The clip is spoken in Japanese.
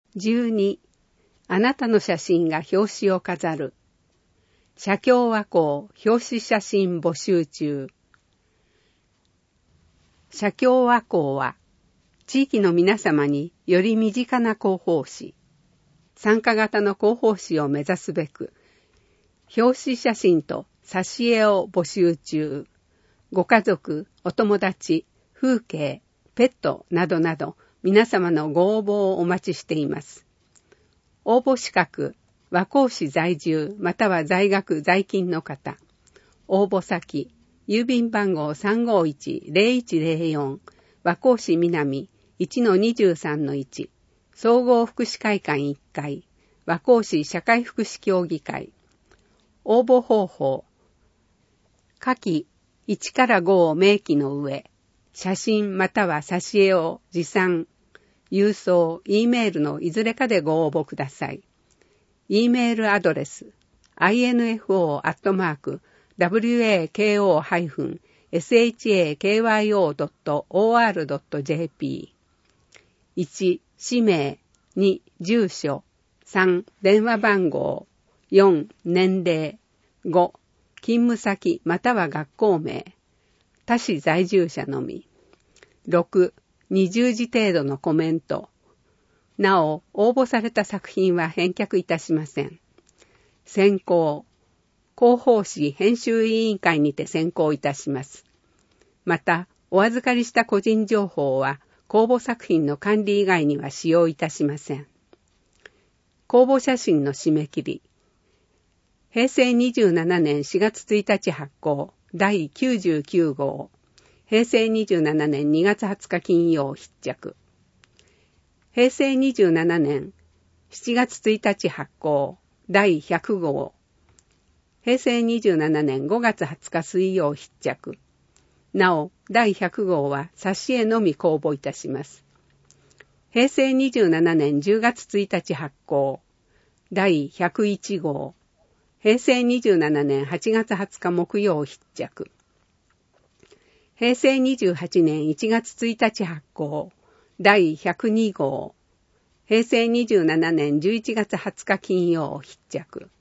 12、あなたの写真が表紙を飾る。写経和光表紙写真募集中。写経和光は、地域の皆様により身近な広報誌、参加型の広報誌を目指すべく、表紙写真と挿絵を募集中。ご家族、お友達、風景、ペットなどなど皆様のご応募をお待ちしています。応募資格、和光市在住または在学在勤の方。応募先、郵便番号 351-0104 和光市南 1-23-1 総合福祉会館1階和光市社会福祉協議会。応募方法、下記1から5を明記の上、写真または挿絵を持参、郵送、Eメールのいずれかでご応募ください。Eメールアドレス、info@wako-shakyo.or.jp 1、氏名、2、住所、3、電話番号、4、年齢、5、勤務先または学校名、他市在住者のみ。6、20字程度のコメント。なお、応募された作品は返却いたしません。選考、広報誌編集委員会にて選考いたします。また、お預かりした個人情報は、公募作品の管理以外には使用いたしません。公募写真の締め切り。平成27年4月1日発行、第99号。平成27年2月20日金曜必着。平成27年7月1日発行、第100号。平成27年5月20日水曜必着。なお、第100号は挿絵のみ公募いたします。平成27年10月1日発行、第101号。平成27年8月20日木曜必着。平成28年1月1日発行、第102号。平成27年11月20日金曜必着。